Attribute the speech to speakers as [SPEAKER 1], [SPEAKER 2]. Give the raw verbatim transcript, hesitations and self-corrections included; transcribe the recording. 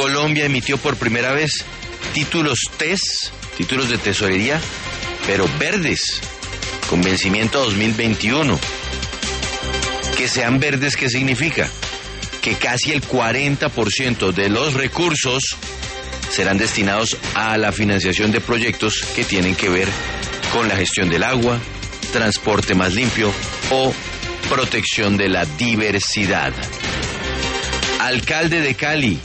[SPEAKER 1] Colombia emitió por primera vez títulos T E S, títulos de tesorería, pero verdes, con vencimiento dos mil veintiuno. Que sean verdes, ¿qué significa? Que casi el cuarenta por ciento de los recursos serán destinados a la financiación de proyectos que tienen que ver con la gestión del agua, transporte más limpio o protección de la diversidad. Alcalde de Cali,